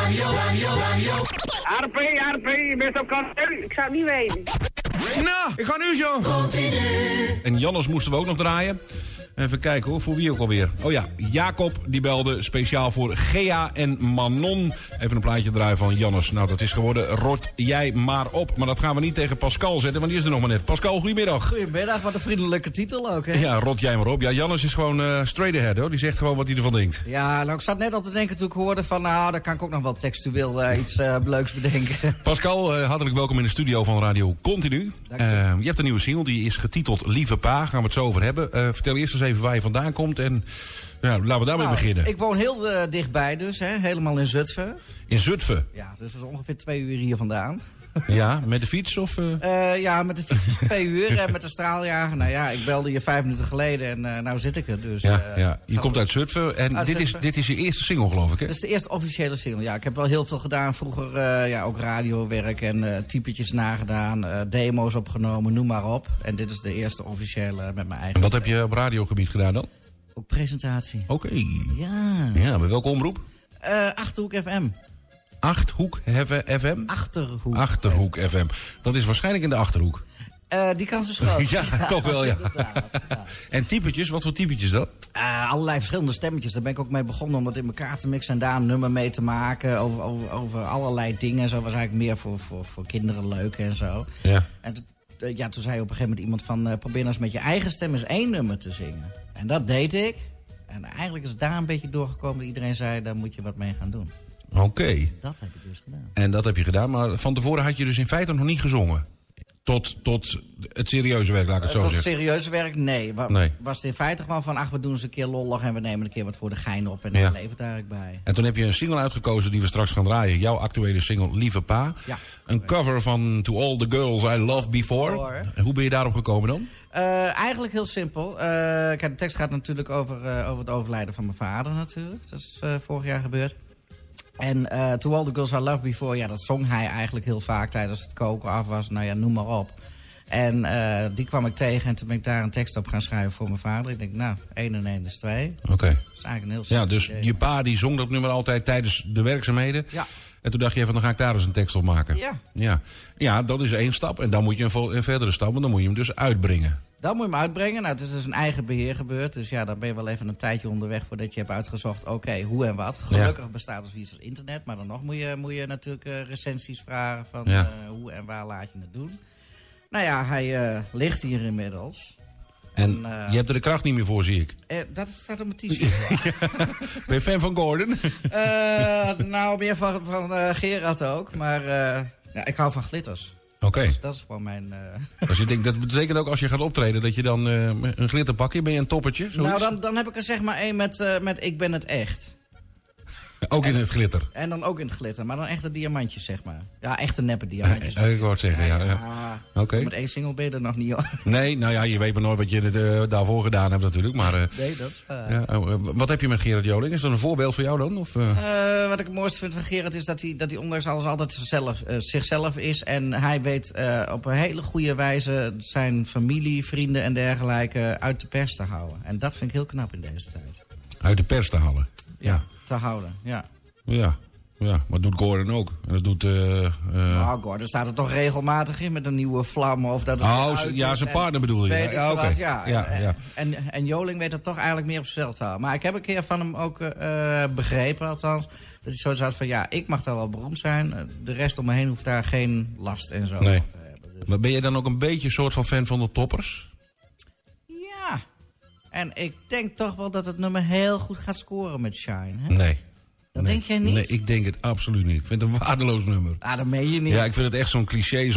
RP, je bent op kant. Ik zou het niet weten. Nou, ik ga nu zo. En Jannes moesten we ook nog draaien. Even kijken hoor, voor wie ook alweer. Oh ja, Jacob die belde speciaal voor Gea en Manon. Even een plaatje draaien van Jannes. Nou, dat is geworden Rot jij maar op. Maar dat gaan we niet tegen Pascal zetten, want die is er nog maar net. Pascal, goedemiddag. Goedemiddag, wat een vriendelijke titel ook, hè? Ja, rot jij maar op. Ja, Jannes is gewoon straight ahead, hoor. Die zegt gewoon wat hij ervan denkt. Ja, nou, ik zat net al te denken toen ik hoorde van... nou, daar kan ik ook nog wel textueel iets leuks bedenken. Pascal, hartelijk welkom in de studio van Radio Continu. Je hebt een nieuwe single, die is getiteld Lieve Pa. Gaan we het zo over hebben. Vertel eerst eens even waar je vandaan komt en laten we daarmee beginnen. Ik woon heel dichtbij dus, hè? Helemaal in Zutphen. In Zutphen? Ja, dus dat is ongeveer 2 uur hier vandaan. Ja, met de fiets of? Ja, met de fiets is 2 uur en met de straaljager. Nou ja, ik belde je 5 minuten geleden en nou zit ik er. Dus, ja. Je komt uit Zutphen en dit is je eerste single, geloof ik, hè? Dat is de eerste officiële single, ja. Ik heb wel heel veel gedaan vroeger, ook radiowerk en typetjes nagedaan, demo's opgenomen, noem maar op. En dit is de eerste officiële met mijn eigen. En wat heb je op radiogebied gedaan dan? Ook presentatie. Oké. Ja. Ja, bij welke omroep? Achterhoek FM. Achterhoek FM? Achterhoek FM. Dat is waarschijnlijk in de Achterhoek. Die kans is groot. Ja, toch wel, ja. En typetjes, wat voor typetjes dan? Allerlei verschillende stemmetjes. Daar ben ik ook mee begonnen om dat in elkaar te mixen en daar een nummer mee te maken. Over allerlei dingen. Zo was eigenlijk meer voor kinderen leuk en zo. Ja. En toen zei op een gegeven moment iemand van... probeer nou eens met je eigen stem eens 1 nummer te zingen. En dat deed ik. En eigenlijk is het daar een beetje doorgekomen dat iedereen zei... daar moet je wat mee gaan doen. Oké. Dat heb ik dus gedaan. En dat heb je gedaan, maar van tevoren had je dus in feite nog niet gezongen? Tot het serieuze werk, laat ik het zo zeggen. Tot het serieuze werk, nee. Was het in feite gewoon van... we doen eens een keer lollig en we nemen een keer wat voor de gein op. En dan levert daar bij. En toen heb je een single uitgekozen die we straks gaan draaien. Jouw actuele single, Lieve Pa. Ja, een cover van To All The Girls I Loved Before. Hoe ben je daarop gekomen dan? Eigenlijk heel simpel. Kijk, de tekst gaat natuurlijk over het overlijden van mijn vader natuurlijk. Dat is vorig jaar gebeurd. En To All The Girls I Loved Before, ja, dat zong hij eigenlijk heel vaak tijdens het koken af was. Nou ja, noem maar op. En die kwam ik tegen en toen ben ik daar een tekst op gaan schrijven voor mijn vader. Ik denk, nou, 1 en 1 is 2. Oké. Dat is eigenlijk een heel simpel dus idee. Je pa die zong dat nummer altijd tijdens de werkzaamheden. Ja. En toen dacht je van, dan ga ik daar eens een tekst op maken. Ja. Ja, dat is 1 stap. En dan moet je een verdere stap, want dan moet je hem dus uitbrengen. Dan moet je hem uitbrengen. Nou, het is dus een eigen beheer gebeurd. Dus ja, dan ben je wel even een tijdje onderweg voordat je hebt uitgezocht... oké, hoe en wat. Gelukkig bestaat er zoiets als internet. Maar dan nog moet je natuurlijk recensies vragen van hoe en waar laat je het doen. Nou ja, hij ligt hier inmiddels. En je hebt er de kracht niet meer voor, zie ik. Dat staat op mijn t-shirt. Ben je fan van Gordon? Nou, meer van Gerard ook. Maar ik hou van glitters. Oké. Dus dat is gewoon mijn... Dus je denkt, dat betekent ook als je gaat optreden dat je dan een glitterpakje, ben je een toppertje? Zoiets? Nou, dan heb ik er zeg maar 1 met Ik ben het echt. Ook in het glitter? En dan ook in het glitter, maar dan echte diamantjes, zeg maar. Ja, echte neppe diamantjes. Ik wou het zeggen, ja. Oké. Met 1 single ben je er nog niet hoor. Nee, nou ja, je weet maar nooit wat je daarvoor gedaan hebt natuurlijk. Maar, nee, dat is wat heb je met Gerard Joling? Is dat een voorbeeld voor jou dan? Of, wat ik het mooiste vind van Gerard is dat hij ondanks alles altijd zichzelf is. En hij weet op een hele goede wijze zijn familie, vrienden en dergelijke uit de pers te houden. En dat vind ik heel knap in deze tijd. Uit de pers te halen? Ja. Te houden, ja. Ja, maar doet Gordon ook. En dat doet... Nou, Gordon staat er toch regelmatig in met een nieuwe vlam. Of dat zijn partner bedoel je. Ja. En Joling weet dat toch eigenlijk meer op zichzelf te houden. Maar ik heb een keer van hem ook begrepen, althans. Dat hij zo zat van, ik mag daar wel beroemd zijn. De rest om me heen hoeft daar geen last en zo van te hebben. Dus. Maar ben je dan ook een beetje een soort van fan van de toppers? Ja. En ik denk toch wel dat het nummer heel goed gaat scoren met Shine. Hè? Nee. Dat denk jij niet? Nee, ik denk het absoluut niet. Ik vind het een waardeloos nummer. Dat meen je niet. Ja, ik vind het echt zo'n cliché,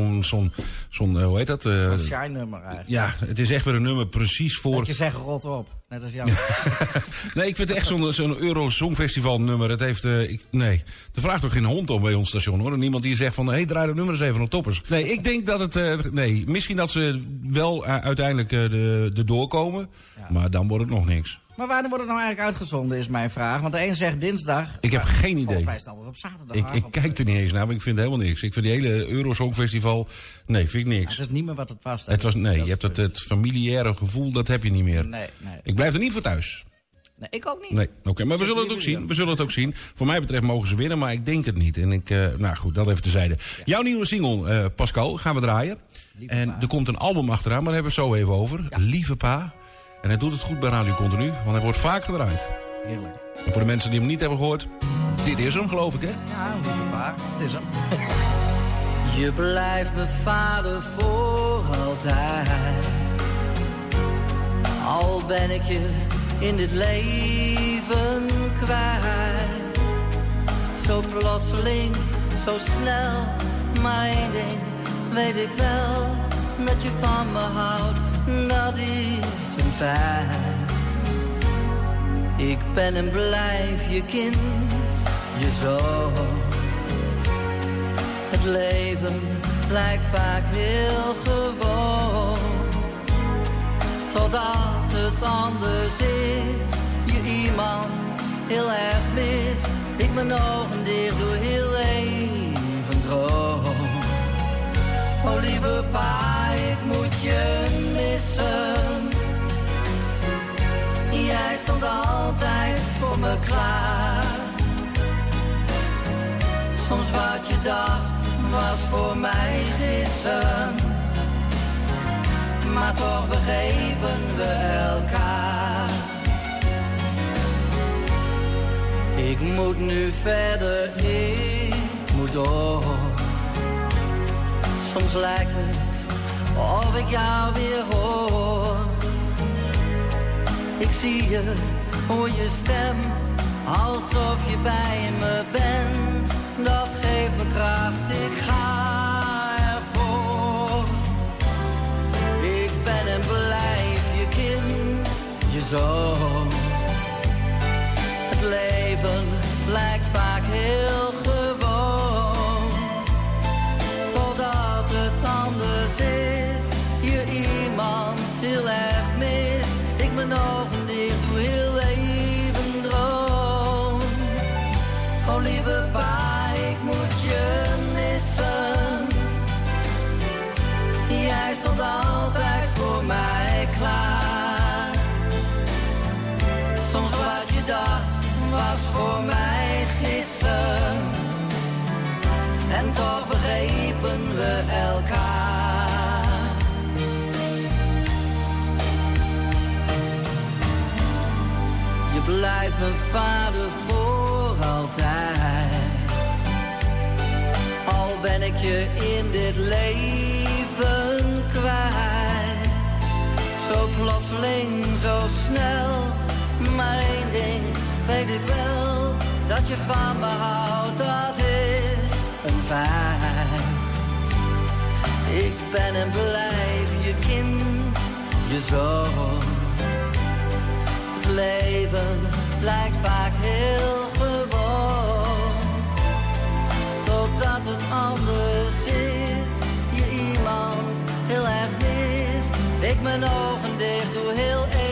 zo'n hoe heet dat? Een Shine nummer eigenlijk. Ja, het is echt weer een nummer precies voor... Dat je zegt rot op, net als jou. Nee, ik vind het echt zo'n Euro Songfestival nummer. Het heeft, nee, er vraagt toch geen hond om bij ons station hoor. Niemand die zegt van, draai de nummers even op toppers. Nee, ik denk dat het, misschien dat ze wel uiteindelijk er doorkomen. Ja. Maar dan wordt het nog niks. Maar waar wordt het nou eigenlijk uitgezonden, is mijn vraag. Want de een zegt dinsdag. Ik heb geen idee. Volgens mij is het altijd op zaterdag. Ik kijk er niet eens naar, maar ik vind helemaal niks. Ik vind die hele Eurosongfestival, nee, vind ik niks. Ja, het is niet meer wat het was. Je hebt het familiaire gevoel, dat heb je niet meer. Nee. Ik blijf er niet voor thuis. Nee, ik ook niet. Nee, oké, maar we zullen het ook zien. Voor mij betreft mogen ze winnen, maar ik denk het niet. En nou goed, dat even terzijde. Ja. Jouw nieuwe single, Pascal, gaan we draaien. Lieve en pa. er komt een album achteraan, maar daar hebben we het zo even over. Ja. Lieve Pa. En hij doet het goed bij Radio Continu, want hij wordt vaak gedraaid. Heerlijk. En voor de mensen die hem niet hebben gehoord, dit is hem, geloof ik, hè? Ja, lieve pa, het is hem. Je blijft mijn vader voor altijd. Al ben ik je in dit leven kwijt. Zo plotseling, zo snel, maar één ding weet ik wel. Dat je van me houdt, dat is een feit. Ik ben en blijf je kind, je zoon. Het leven lijkt vaak heel gewoon. Totdat het anders is, je iemand heel erg mist. Ik mijn ogen dicht doe heel even droom. Oh lieve pa, ik moet je missen. Jij stond altijd voor me klaar. Soms wat je dacht was voor mij gissen. Maar toch begrepen we elkaar. Ik moet nu verder, ik moet door. Soms lijkt het of ik jou weer hoor. Ik zie je, hoor je stem, alsof je bij me bent. Dat geeft me kracht, ik ga ervoor. Ik ben en blijf je kind, je zoon. Het leven lijkt vaak heel gewoon. Totdat het anders is, je iemand heel erg mist. Ik mijn ogen dicht doe heel even droom. Oh lieve pa, ik moet je missen. Jij stond altijd voor mij klaar. Soms wat je dacht was voor mij gissen. En toch begrepen we elkaar. Je blijft mijn vader voor altijd. Al ben ik je in dit leven kwijt. Zo plotseling, zo snel. Maar één ding weet ik wel. Dat je van me houdt, dat is een feit. Ik ben en blijf je kind, je zoon. Het leven lijkt vaak heel gewoon. Totdat het anders is, je iemand heel erg mist. Ik mijn ogen dicht doe heel even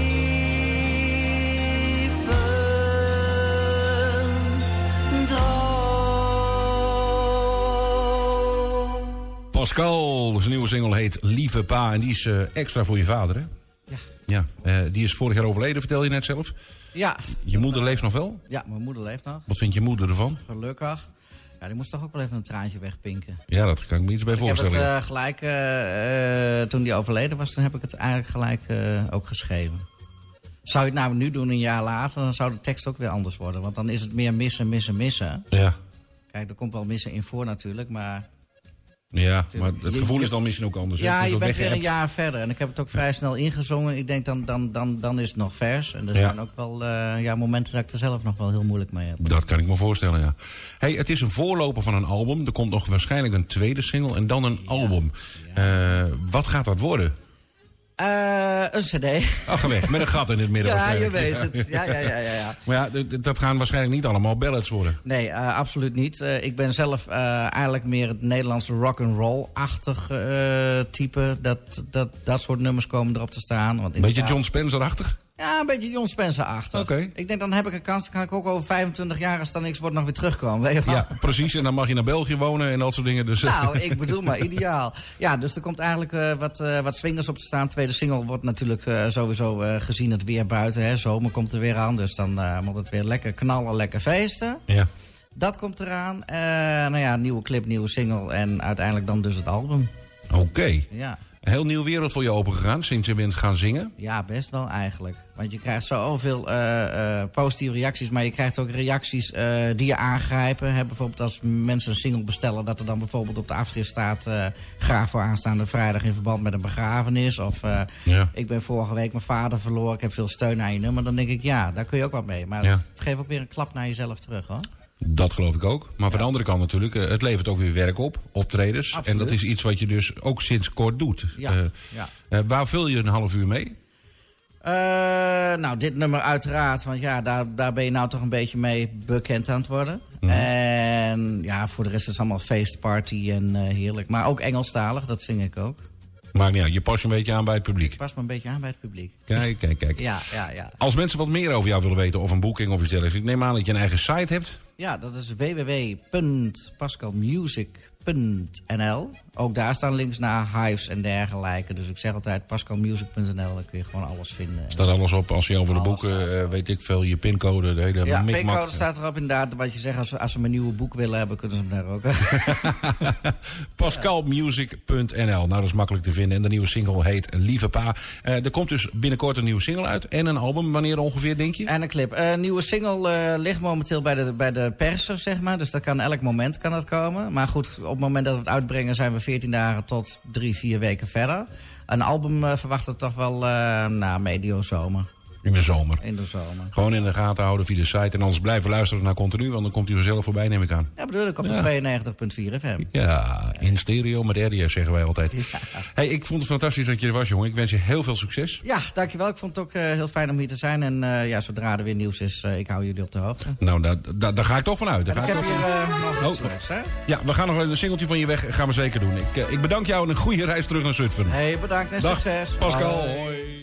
droom. Pascal, zijn nieuwe single heet Lieve Pa. En die is extra voor je vader, hè? Ja, die is vorig jaar overleden, vertel je net zelf. Ja. Je moeder leeft nog wel? Ja, mijn moeder leeft nog. Wat vindt je moeder ervan? Gelukkig. Ja, die moest toch ook wel even een traantje wegpinken. Ja, dat kan ik me iets bij voorstellen. Ik heb het gelijk, toen die overleden was, dan heb ik het eigenlijk gelijk ook geschreven. Zou je het nou nu doen, een jaar later, dan zou de tekst ook weer anders worden. Want dan is het meer missen. Ja. Kijk, er komt wel missen in voor natuurlijk, maar... Ja, maar het gevoel is dan misschien ook anders. Ja, je bent weer een jaar verder. En ik heb het ook vrij snel ingezongen. Ik denk, dan is het nog vers. En er zijn ook wel momenten dat ik er zelf nog wel heel moeilijk mee heb. Dat kan ik me voorstellen, ja. Hey, het is een voorloper van een album. Er komt nog waarschijnlijk een tweede single en dan een album. Wat gaat dat worden? Een cd. Ach, weg, met een gat in het midden. Ja, je weet het. Ja. Maar ja, dat gaan waarschijnlijk niet allemaal ballads worden. Nee, absoluut niet. Ik ben zelf eigenlijk meer het Nederlandse rock'n'roll-achtig type. Dat soort nummers komen erop te staan. Want beetje John Spencer-achtig? Ja, een beetje Jon Spencer-achtig. Oké. Ik denk, dan heb ik een kans, dan kan ik ook over 25 jaar, als dan niks wordt, nog weer terugkomen. Weet je wel? Ja, precies. En dan mag je naar België wonen en dat soort dingen. Dus, Nou, ik bedoel maar, ideaal. Ja, dus er komt eigenlijk wat swingers op te staan. Tweede single wordt natuurlijk sowieso gezien het weer buiten. Hè. Zomer komt er weer aan, dus dan moet het weer lekker knallen, lekker feesten. Ja. Dat komt eraan. Nou ja, nieuwe clip, nieuwe single en uiteindelijk dan dus het album. Oké. Ja. Een heel nieuw wereld voor je opengegaan sinds je bent gaan zingen. Ja, best wel eigenlijk. Want je krijgt zoveel positieve reacties, maar je krijgt ook reacties die je aangrijpen. Hè, bijvoorbeeld als mensen een single bestellen, dat er dan bijvoorbeeld op de afschrift staat graag voor aanstaande vrijdag in verband met een begrafenis. Of ik ben vorige week mijn vader verloren, ik heb veel steun aan je nummer. Dan denk ik, ja, daar kun je ook wat mee. Maar het geeft ook weer een klap naar jezelf terug, hoor. Dat geloof ik ook. Maar van de andere kant natuurlijk, het levert ook weer werk op, optredens. Absoluut. En dat is iets wat je dus ook sinds kort doet. Ja. Waar vul je een half uur mee? Nou, dit nummer uiteraard, want ja, daar ben je nou toch een beetje mee bekend aan het worden. Mm. En ja, voor de rest is het allemaal feestparty en heerlijk. Maar ook Engelstalig, dat zing ik ook. Maakt niet uit, je past je een beetje aan bij het publiek. Past me een beetje aan bij het publiek. Kijk. Ja. Als mensen wat meer over jou willen weten, of een boeking of iets dergelijks. Ik neem aan dat je een eigen site hebt. Ja, dat is www.pascalmusic.nl. Ook daar staan links naar Hives en dergelijke. Dus ik zeg altijd pascalmusic.nl, dan kun je gewoon alles vinden. Staat alles op als je over de Alles boeken, weet ik veel, je pincode, de hele Ja, mikmak. pincode staat erop inderdaad. Wat je zegt, als ze mijn nieuwe boek willen hebben, kunnen ze hem daar ook. Pascalmusic.nl. Nou, dat is makkelijk te vinden. En de nieuwe single heet Lieve Pa. Er komt dus binnenkort een nieuwe single uit. En een album. Wanneer ongeveer, denk je? En een clip. Nieuwe single ligt momenteel bij de perser, zeg maar. Dus dat kan elk moment kan dat komen. Maar goed, op het moment dat we het uitbrengen zijn we 14 dagen tot 3-4 weken verder. Een album verwachten we toch wel medio zomer. In de zomer. In de zomer. Gewoon in de gaten houden via de site. En anders blijven luisteren naar Continu. Want dan komt hij vanzelf voorbij, neem ik aan. Ja, bedoel ik op de 92.4 FM. Ja, in stereo met RDS zeggen wij altijd. Ja. Hey, ik vond het fantastisch dat je er was, jongen. Ik wens je heel veel succes. Ja, dankjewel. Ik vond het ook heel fijn om hier te zijn. En zodra er weer nieuws is, ik hou jullie op de hoogte. Nou, daar ga ik toch vanuit. Ik heb hier nog iets leuks, hè? Ja, we gaan nog een singeltje van je weg. Gaan we zeker doen. Ik bedank jou en een goede reis terug naar Zutphen. Hey, bedankt en Dag, succes. Pascal. Hoi. Hoi.